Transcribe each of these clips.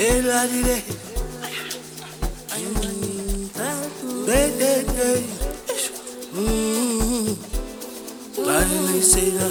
Elalile Day Bayinisela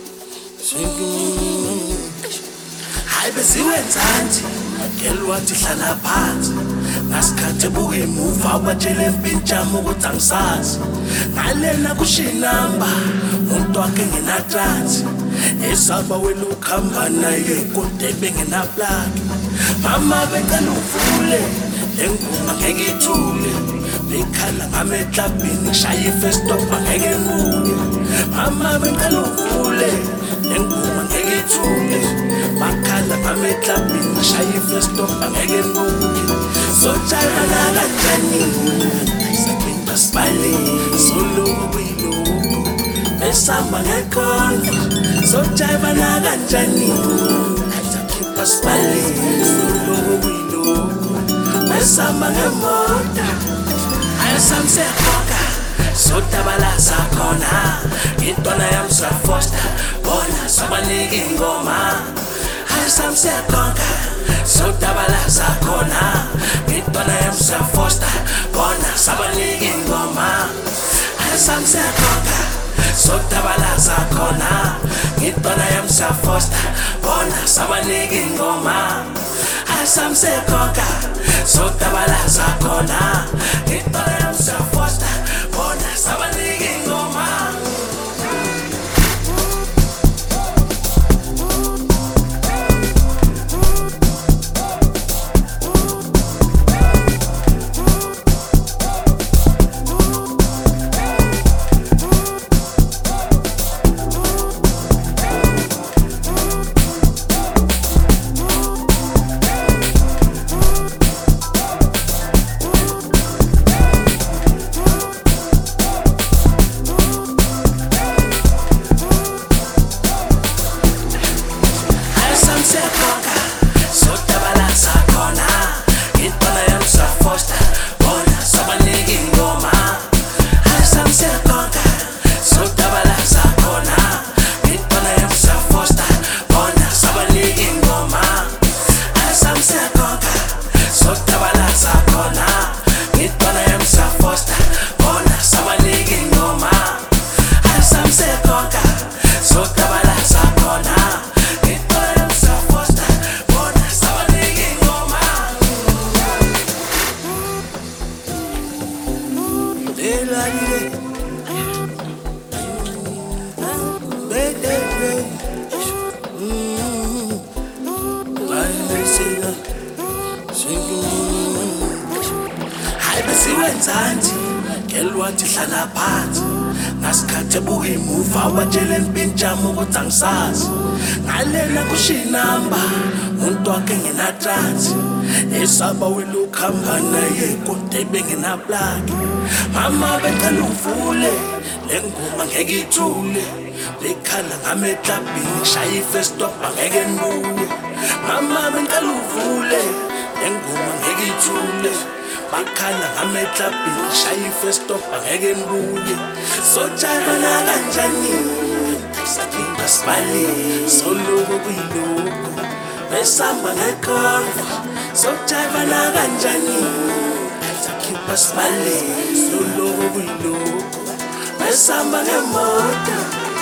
Hayi besiwenzansi ngelwathi hlala phansi ngasikhathe buke emuva watshele empintshama ukuthi angisazi ngalena kushinamba umuntu wakhe ngenatransi esaba wena ukhamba naye kodwa bengenaplaki mama becala uvule lengoma ngeke ithule bekhala ngame eklabini ngishaya ifestop ngeke ngibuye mama becala uvule lengoma ngeke ithule bakhala ngame eklabini ngishaya ifestop ngeke ngibuye sotshala kanjani isipinda smile solo kuyiloko esamba ngekhona sotshala kanjani keep smiling solo kuyiloko esamba ngemoto ayisamsekhona sotabalaza khona intwana yamsa foster bona sabaniki ingoma ayisamsekhona sotabalaza khona intwana yamsa foster bona sabaniki ingoma ayisamsekhona sotabalaza khona intwana yamsa foster bona sabaniki ingoma ayisamsekhona sotabalaza khona intwana yamsa foster bona sabaniki ingoma Hayi besiwenzansi ngelwathi hlala phansi ngasikhathe buke emuva watshele empintshama ukuthi angisazi ngalena kushinamba umuntu wakhe ngenatransi esaba wena ukhamba naye kodwa bengenaplaki mama becala uvule lengoma ngeke ithule bekhala ngame eklabini ngishaya ifestop ngeke ngibuye mama becala uvule lengoma ngeke ithule bakhala ngame eklabini ngishaya ifestop ngeke ngibuye sotshala kanjani isipinda smile solo kuyiloko esamba ngekhona sotshala kanjani keep smiling solo kuyiloko esamba ngemoto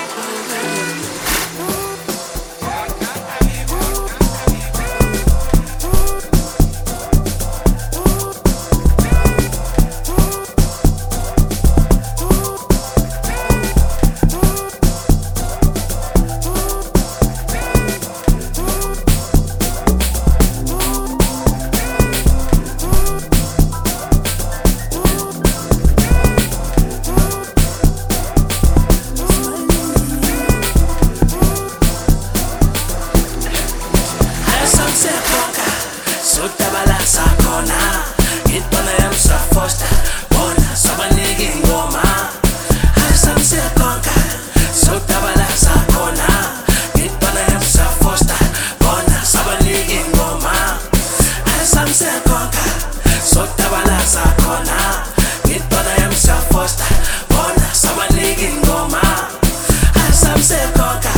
sotabalaza khona intwana yamsa foster bona sabaniki ingoma ayisamsekhona sotabalaza khona intwana yamsa foster bona sabaniki ingoma ayisamsekhona sotabalaza khona intwana yamsa foster bona sabaniki ingoma ayisamsekhona